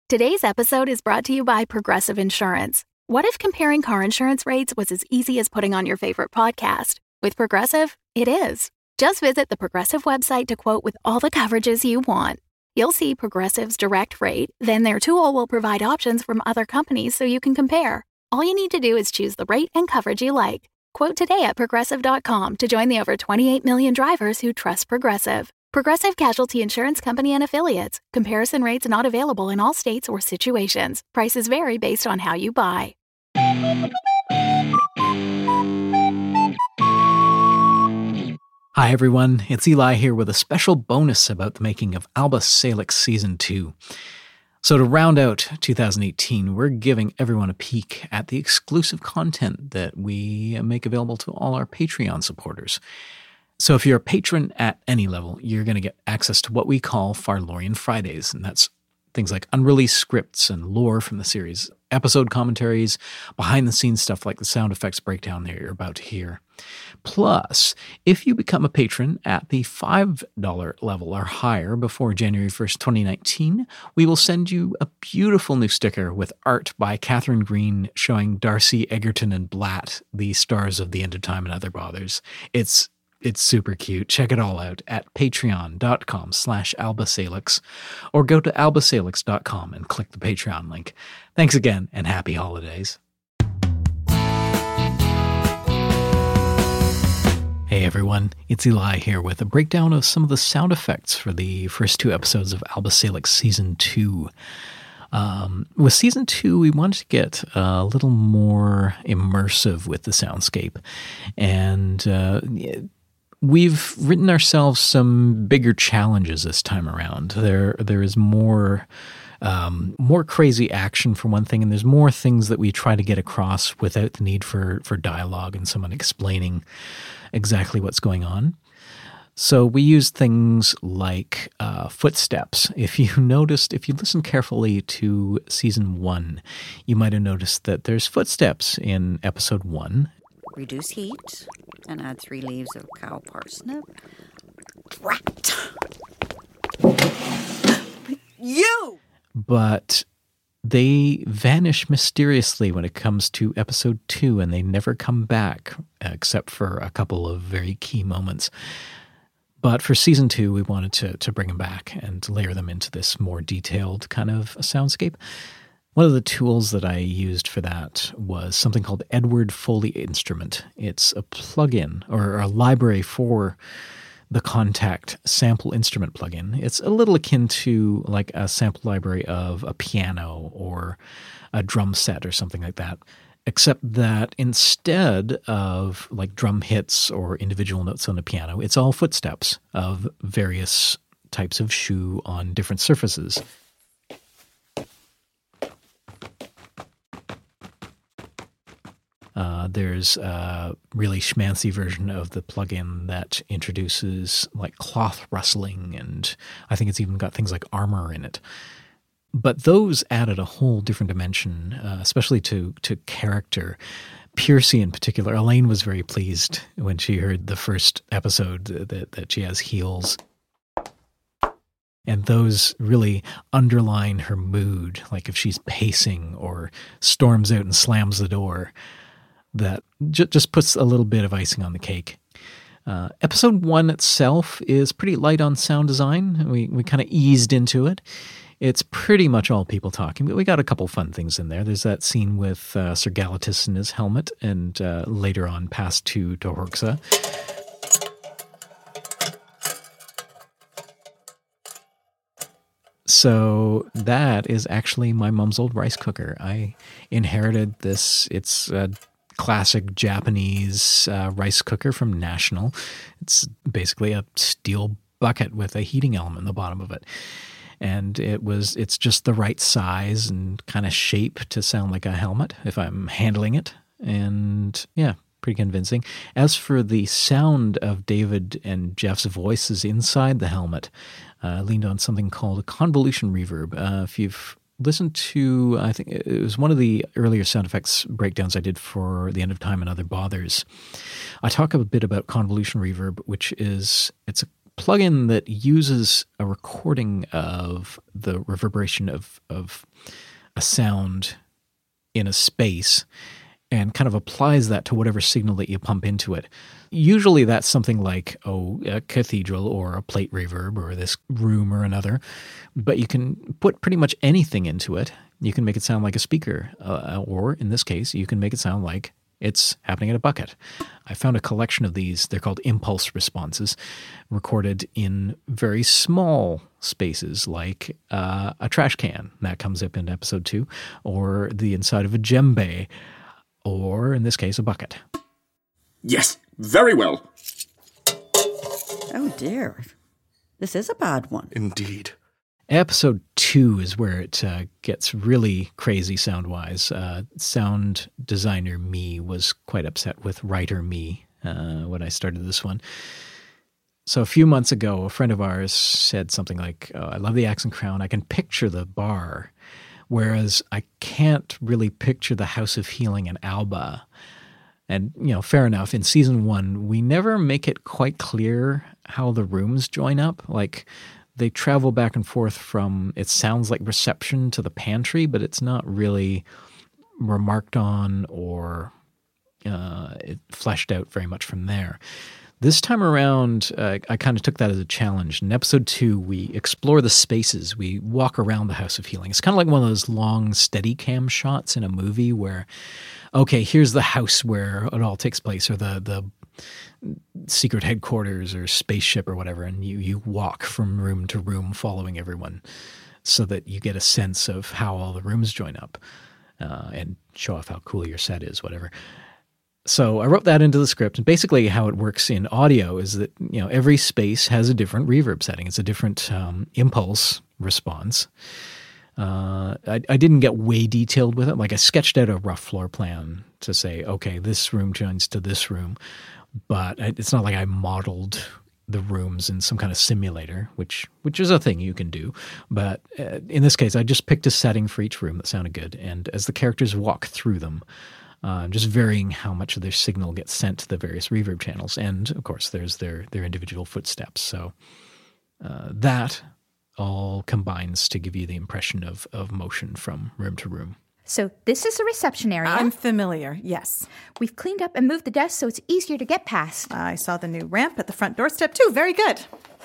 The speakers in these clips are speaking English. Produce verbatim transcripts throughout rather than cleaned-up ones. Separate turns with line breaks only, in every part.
Today's episode is brought to you by Progressive Insurance. What if comparing car insurance rates was as easy as putting on your favorite podcast? With Progressive, it is. Just visit the Progressive website to quote with all the coverages you want. You'll see Progressive's direct rate, then their tool will provide options from other companies so you can compare. All you need to do is choose the rate and coverage you like. Quote today at progressive dot com to join the over twenty-eight million drivers who trust Progressive. Progressive Casualty Insurance Company and Affiliates. Comparison rates not available in all states or situations. Prices vary based on how you buy.
Hi everyone, it's Eli here with a special bonus about the making of Alba Salix Season two. So to round out two thousand eighteen, we're giving everyone a peek at the exclusive content that we make available to all our Patreon supporters. So if you're a patron at any level, you're going to get access to what we call Farlorian Fridays, and that's things like unreleased scripts and lore from the series, episode commentaries, behind-the-scenes stuff like the sound effects breakdown that you're about to hear. Plus, if you become a patron at the five dollars level or higher before January first, twenty nineteen, we will send you a beautiful new sticker with art by Catherine Green showing Darcy, Egerton, and Blatt, the stars of The End of Time and Other Bothers. It's It's super cute. Check it all out at patreon.com slash albasalix or go to albasalix dot com and click the Patreon link. Thanks again and happy holidays. Hey everyone, it's Eli here with a breakdown of some of the sound effects for the first two episodes of Alba Salix Season two. Um, with Season two, we wanted to get a little more immersive with the soundscape, and uh, we've written ourselves some bigger challenges this time around. There, there is more, um, more crazy action for one thing, and there's more things that we try to get across without the need for for dialogue and someone explaining exactly what's going on. So we use things like uh, footsteps. If you noticed, if you listen carefully to Season one, you might have noticed that there's footsteps in Episode one.
Reduce heat and add three leaves of cow parsnip. Drat! You!
But they vanish mysteriously when it comes to Episode two, and they never come back, except for a couple of very key moments. But for Season two, we wanted to, to bring them back and layer them into this more detailed kind of soundscape. One of the tools that I used for that was something called Edward Foley Instrument. It's a plugin or a library for the Kontakt sample instrument plugin. It's a little akin to like a sample library of a piano or a drum set or something like that, except that instead of like drum hits or individual notes on the piano, it's all footsteps of various types of shoe on different surfaces. Uh, there's a really schmancy version of the plugin that introduces like cloth rustling, and I think it's even got things like armor in it. But those added a whole different dimension, uh, especially to to character. Piercy in particular, Elaine was very pleased when she heard the first episode that, that she has heels. And those really underline her mood, like if she's pacing or storms out and slams the door. That j- just puts a little bit of icing on the cake. Uh, episode one itself is pretty light on sound design. We we kind of eased into it. It's pretty much all people talking, but we got a couple fun things in there. There's that scene with uh, Sir Galatus in his helmet, and uh, later on passed to Tohorxa. So that is actually my mom's old rice cooker. I inherited this. It's a classic Japanese uh, rice cooker from National. It's basically a steel bucket with a heating element in the bottom of it. And it was, it's just the right size and kind of shape to sound like a helmet if I'm handling it. And yeah, pretty convincing. As for the sound of David and Jeff's voices inside the helmet, I uh, leaned on something called a convolution reverb. Uh, if you've listened to, I think it was one of the earlier sound effects breakdowns I did for The End of Time and Other Bothers, I talk a bit about convolution reverb, which is, it's a plugin that uses a recording of the reverberation of, of a sound in a space and kind of applies that to whatever signal that you pump into it. Usually that's something like, oh, a cathedral or a plate reverb or this room or another. But you can put pretty much anything into it. You can make it sound like a speaker. Uh, or in this case, you can make it sound like it's happening at a bucket. I found a collection of these. They're called impulse responses, recorded in very small spaces like uh, a trash can. That comes up in episode two. Or the inside of a djembe. Or, in this case, a bucket.
Yes, very well.
Oh, dear. This is a bad one.
Indeed.
Episode two is where it uh, gets really crazy sound-wise. Uh, sound designer me was quite upset with writer me uh, when I started this one. So a few months ago, a friend of ours said something like, oh, I love the Axe and Crown. I can picture the bar, whereas I can't really picture the House of Healing in Alba. And, you know, fair enough. In season one, we never make it quite clear how the rooms join up. Like, they travel back and forth from, it sounds like reception to the pantry, but it's not really remarked on or uh, it fleshed out very much from there. This time around, uh, I kind of took that as a challenge. In episode two, we explore the spaces. We walk around the House of Healing. It's kind of like one of those long steady cam shots in a movie where, okay, here's the house where it all takes place, or the the secret headquarters or spaceship or whatever, and you, you walk from room to room following everyone so that you get a sense of how all the rooms join up uh, and show off how cool your set is, whatever. So I wrote that into the script, and basically how it works in audio is that, you know, every space has a different reverb setting. It's a different um, impulse response. Uh, I, I didn't get way detailed with it. Like, I sketched out a rough floor plan to say, okay, this room joins to this room, but I, it's not like I modeled the rooms in some kind of simulator, which which is a thing you can do. But uh, in this case, I just picked a setting for each room that sounded good, and as the characters walk through them, Uh, just varying how much of their signal gets sent to the various reverb channels. And, of course, there's their, their individual footsteps. So uh, that all combines to give you the impression of, of motion from room to room.
So this is the reception area.
I'm familiar, yes.
We've cleaned up and moved the desks so it's easier to get past.
I saw the new ramp at the front doorstep, too. Very good.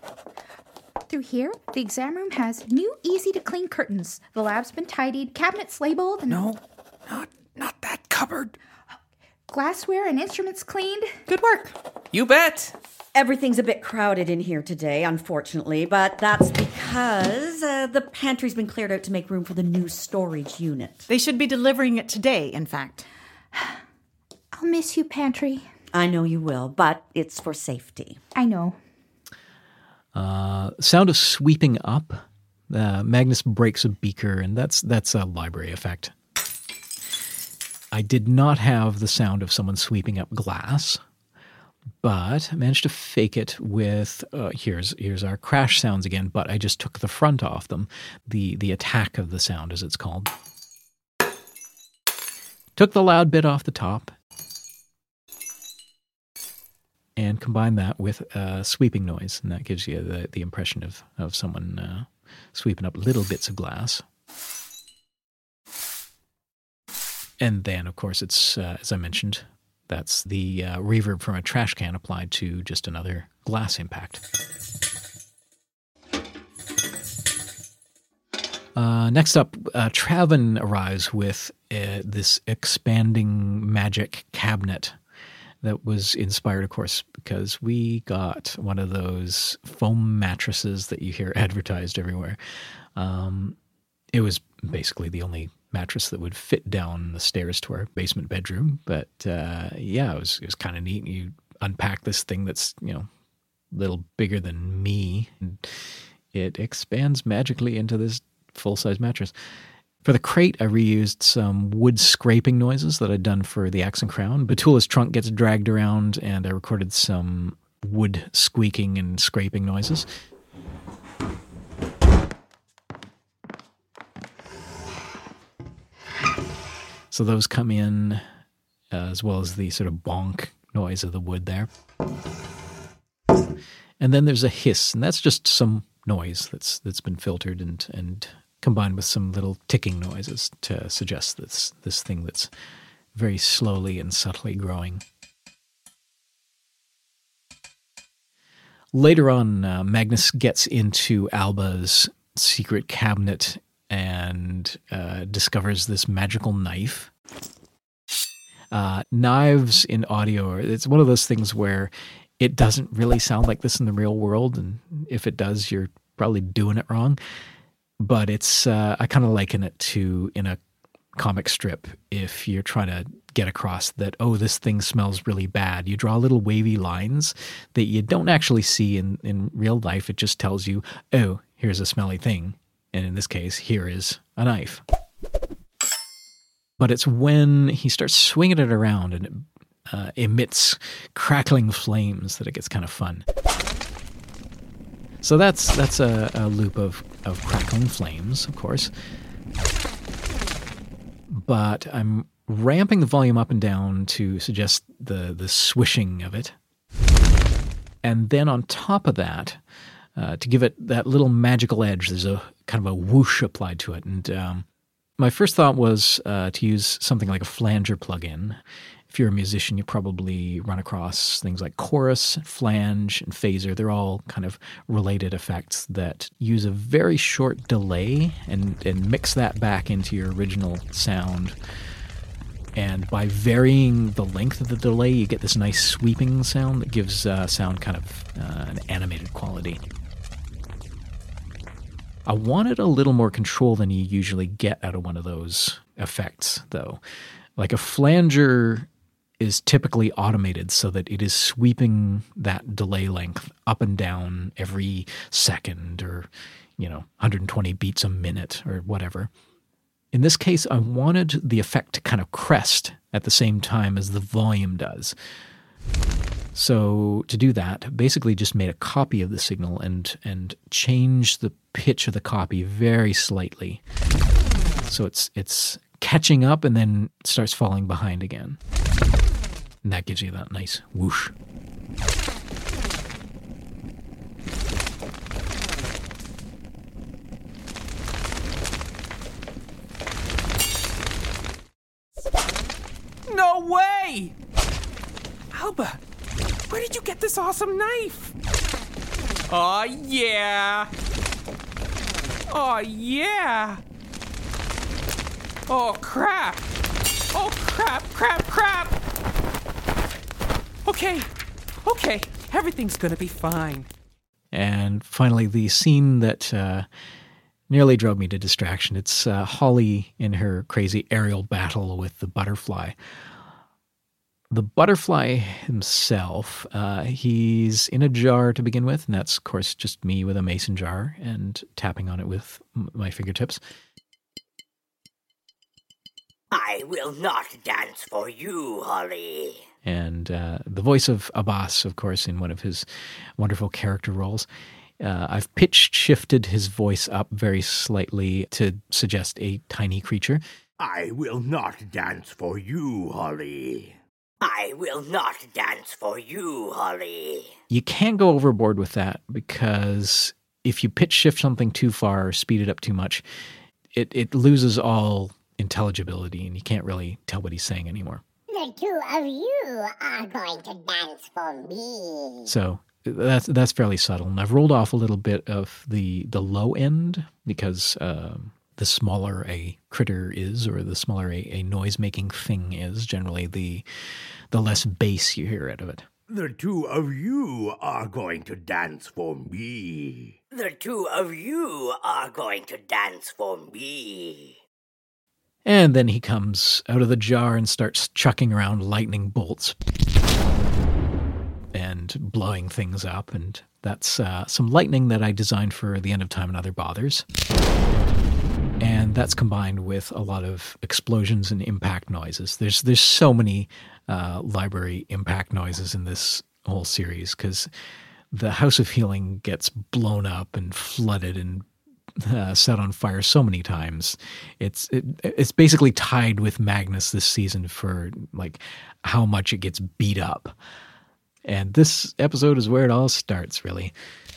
Through here, the exam room has new, easy-to-clean curtains. The lab's been tidied, cabinets labeled, and...
No, not, not that cupboard.
glassware and instruments cleaned.
Good work.
You bet.
Everything's a bit crowded in here today, unfortunately, but that's because uh, the pantry's been cleared out to make room for the new storage unit.
They should be delivering it today, in fact.
I'll miss you, pantry.
I know you will, but it's for safety.
I know.
Uh, sound of sweeping up. Uh, Magnus breaks a beaker, and that's that's a library effect. I did not have the sound of someone sweeping up glass, but I managed to fake it with, uh, here's here's our crash sounds again, but I just took the front off them, the, the attack of the sound, as it's called. Took the loud bit off the top, and combined that with uh, sweeping noise, and that gives you the, the impression of, of someone uh, sweeping up little bits of glass. And then, of course, it's, uh, as I mentioned, that's the uh, reverb from a trash can applied to just another glass impact. Uh, next up, uh, Traven arrives with uh, this expanding magic cabinet that was inspired, of course, because we got one of those foam mattresses that you hear advertised everywhere. Um, it was basically the only mattress that would fit down the stairs to our basement bedroom. But uh, yeah, it was it was kind of neat. You unpack this thing that's, you know, a little bigger than me, and it expands magically into this full-size mattress. For the crate, I reused some wood scraping noises that I'd done for the Axe and Crown. Batula's trunk gets dragged around, and I recorded some wood squeaking and scraping noises. So those come in, uh, as well as the sort of bonk noise of the wood there. And then there's a hiss, and that's just some noise that's that's been filtered and and combined with some little ticking noises to suggest this this thing that's very slowly and subtly growing. Later on, uh, Magnus gets into Alba's secret cabinet and uh, discovers this magical knife. Uh, knives in audio, it's one of those things where it doesn't really sound like this in the real world, and if it does, you're probably doing it wrong. But it's uh, I kind of liken it to in a comic strip, if you're trying to get across that, oh, this thing smells really bad. You draw little wavy lines that you don't actually see in, in real life. It just tells you, oh, here's a smelly thing. And in this case, here is a knife. But it's when he starts swinging it around and it uh, emits crackling flames that it gets kind of fun. So that's that's a, a loop of, of crackling flames, of course. But I'm ramping the volume up and down to suggest the, the swishing of it. And then on top of that, uh, to give it that little magical edge, there's a kind of a whoosh applied to it. And um, my first thought was uh, to use something like a flanger plugin. If you're a musician, you probably run across things like chorus, flange, and phaser. They're all kind of related effects that use a very short delay and, and mix that back into your original sound. And by varying the length of the delay, you get this nice sweeping sound that gives uh, sound kind of uh, an animated quality. I wanted a little more control than you usually get out of one of those effects, though. Like a flanger is typically automated so that it is sweeping that delay length up and down every second or, you know, one hundred twenty beats a minute or whatever. In this case, I wanted the effect to kind of crest at the same time as the volume does. So to do that, basically just made a copy of the signal and and changed the pitch of the copy very slightly. So it's it's catching up and then starts falling behind again. And that gives you that nice whoosh.
No way! Alba, where did you get this awesome knife? Oh yeah! Oh yeah! Oh crap! Oh crap, crap, crap! Okay, okay, everything's gonna be fine.
And finally, the scene that uh, nearly drove me to distraction. It's uh, Holly in her crazy aerial battle with the butterfly. The butterfly himself, uh, he's in a jar to begin with, and that's, of course, just me with a mason jar and tapping on it with m- my fingertips.
I will not dance for you, Holly.
And uh, the voice of Abbas, of course, in one of his wonderful character roles. Uh, I've pitch shifted his voice up very slightly to suggest a tiny creature.
I will not dance for you, Holly. I will not dance for you, Holly.
You can't go overboard with that because if you pitch shift something too far or speed it up too much, it, it loses all intelligibility and you can't really tell what he's saying anymore.
The two of you are going to dance for me.
So that's that's fairly subtle. And I've rolled off a little bit of the, the low end because um, the smaller a critter is or the smaller a, a noise-making thing is, generally the the less bass you hear out of it.
The two of you are going to dance for me. The two of you are going to dance for me.
And then he comes out of the jar and starts chucking around lightning bolts and blowing things up. And that's uh, some lightning that I designed for The End of Time and Other Bothers. And that's combined with a lot of explosions and impact noises. There's there's so many uh, library impact noises in this whole series because the House of Healing gets blown up and flooded and Uh, set on fire so many times. It's it, it's basically tied with Magnus this season for like how much it gets beat up. And this episode is where it all starts, really.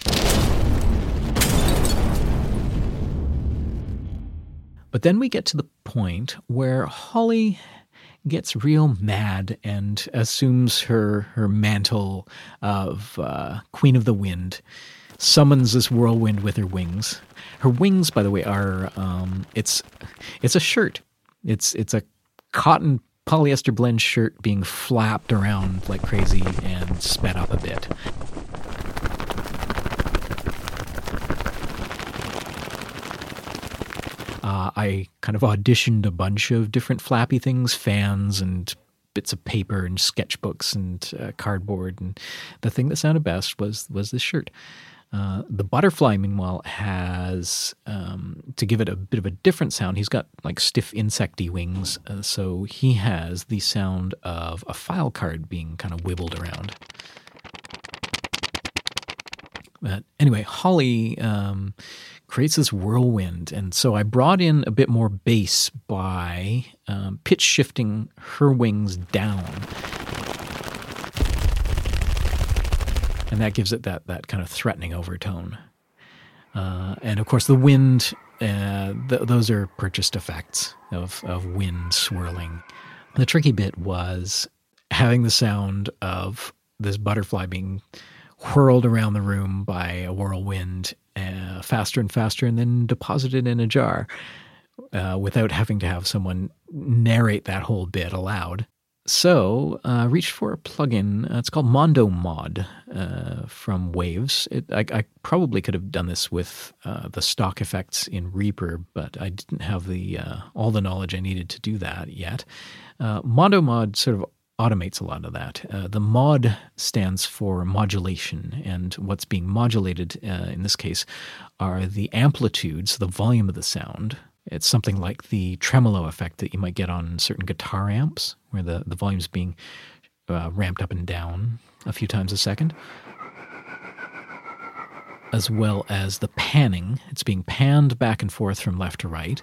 But then we get to the point where Holly gets real mad and assumes her, her mantle of uh, Queen of the Wind, summons this whirlwind with her wings. Her wings, by the way, are, um, it's it's a shirt. It's, it's a cotton polyester blend shirt being flapped around like crazy and sped up a bit. Uh, I kind of auditioned a bunch of different flappy things, fans and bits of paper and sketchbooks and uh, cardboard. And the thing that sounded best was was this shirt. Uh, the butterfly, meanwhile, has, um, to give it a bit of a different sound, he's got like stiff insecty wings. Uh, so he has the sound of a file card being kind of wibbled around. But anyway, Holly um, creates this whirlwind. And so I brought in a bit more bass by um, pitch shifting her wings down. And that gives it that, that kind of threatening overtone. Uh, and of course, the wind, uh, th- those are purchased effects of, of wind swirling. The tricky bit was having the sound of this butterfly being whirled around the room by a whirlwind uh, faster and faster and then deposited in a jar uh, without having to have someone narrate that whole bit aloud. So I uh, reached for a plugin. Uh, it's called Mondo Mod uh, from Waves. It, I, I probably could have done this with uh, the stock effects in Reaper, but I didn't have the uh, all the knowledge I needed to do that yet. Uh, Mondo Mod sort of automates a lot of that. Uh, the mod stands for modulation, and what's being modulated uh, in this case are the amplitudes, the volume of the sound. It's something like the tremolo effect that you might get on certain guitar amps, where the, the volume's being uh, ramped up and down a few times a second. As well as the panning. It's being panned back and forth from left to right.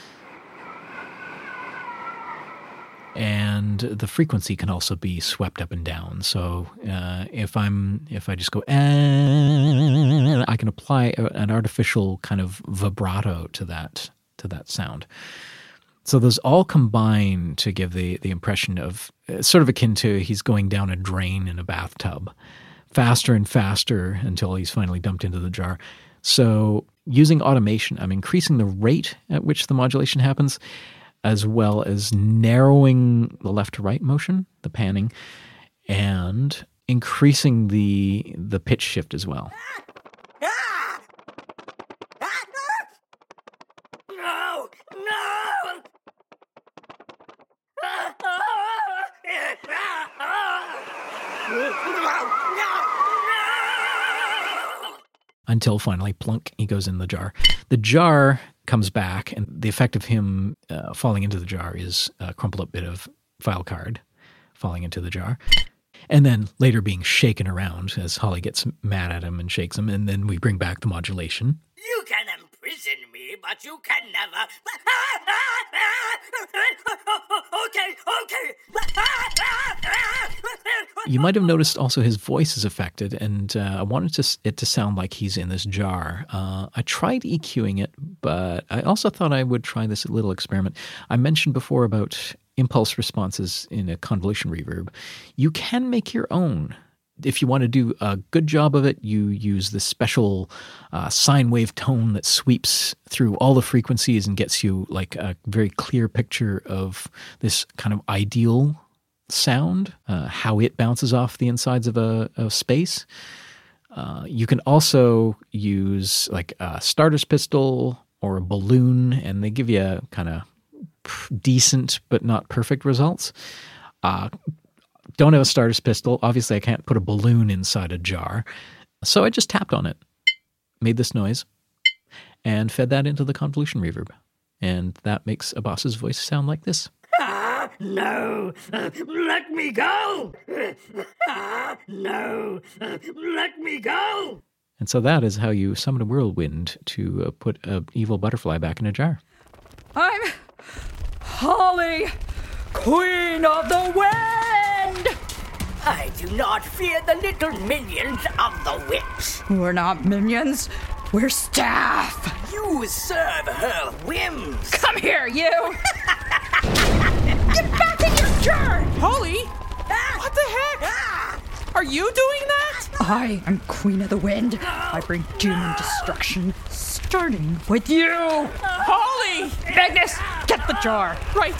And the frequency can also be swept up and down. So uh, if I'm if I just go, eh, I can apply a, an artificial kind of vibrato to that to that sound. So those all combine to give the the impression of uh, sort of akin to he's going down a drain in a bathtub, faster and faster until he's finally dumped into the jar. So using automation, I'm increasing the rate at which the modulation happens, as well as narrowing the left to right motion, the panning, and increasing the the pitch shift as well.
No! No!
Until finally, plunk, he goes in the jar. The jar comes back, and the effect of him uh, falling into the jar is a crumpled up bit of file card falling into the jar. And then later being shaken around as Holly gets mad at him and shakes him, and then we bring back the modulation.
You can imprison me, but you can never... Okay, okay.
You might have noticed also his voice is affected, and uh, I wanted to, it to sound like he's in this jar. Uh, I tried EQing it, but I also thought I would try this little experiment. I mentioned before about impulse responses in a convolution reverb. You can make your own. If you want to do a good job of it, you use this special uh, sine wave tone that sweeps through all the frequencies and gets you like a very clear picture of this kind of ideal sound, uh, how it bounces off the insides of a, a space. Uh, you can also use like a starter's pistol or a balloon, and they give you kind of decent but not perfect results. Uh, don't have a starter's pistol. Obviously, I can't put a balloon inside a jar. So I just tapped on it, made this noise, and fed that into the convolution reverb. And that makes a boss's voice sound like this.
Ah, no! Uh, let me go! Ah, no! Uh, let me go!
And so that is how you summon a whirlwind to uh, put an evil butterfly back in a jar.
I'm Holly, Queen of the Wind!
I do not fear the little minions of the witch.
We're not minions. We're staff.
You serve her whims.
Come here, you. Get back in your jar.
Holly? What the heck? Are you doing that?
I am Queen of the Wind. I bring doom and destruction, starting with you.
Holly!
Magnus, get the jar.
Right.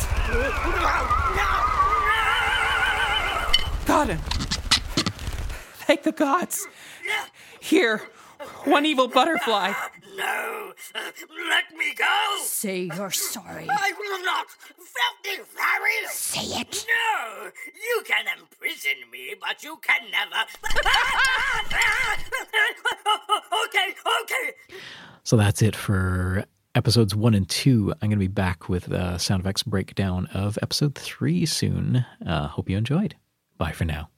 Got him. Thank the gods. Here, one evil butterfly.
No, let me go.
Say you're sorry.
I will not. Filthy fairy.
Say it.
No, you can imprison me, but you can never. Okay, okay.
So that's it for episodes one and two. I'm going to be back with a sound effects breakdown of episode three soon. Uh, hope you enjoyed. Bye for now.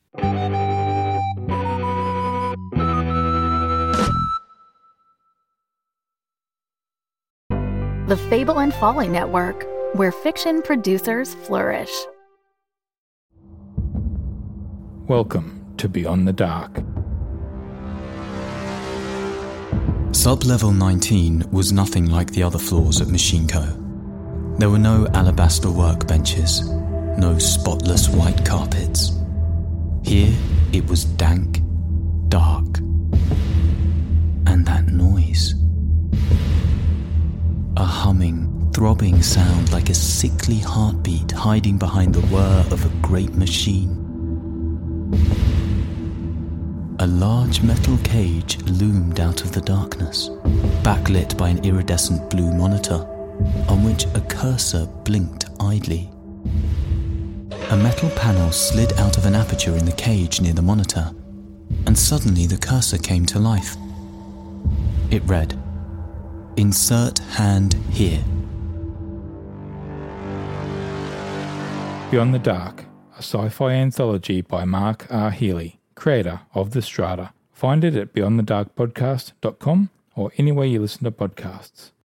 The Fable and Folly Network, where fiction producers flourish.
Welcome to Beyond the Dark.
Sub-level nineteen was nothing like the other floors at Machine Co. There were no alabaster workbenches, no spotless white carpets. Here it was dank, dark, and that noise. A humming, throbbing sound like a sickly heartbeat hiding behind the whir of a great machine. A large metal cage loomed out of the darkness, backlit by an iridescent blue monitor, on which a cursor blinked idly. A metal panel slid out of an aperture in the cage near the monitor, and suddenly the cursor came to life. It read, "Insert hand here."
Beyond the Dark, a sci-fi anthology by Mark R. Healy, creator of The Strata. Find it at beyond the dark podcast dot com or anywhere you listen to podcasts.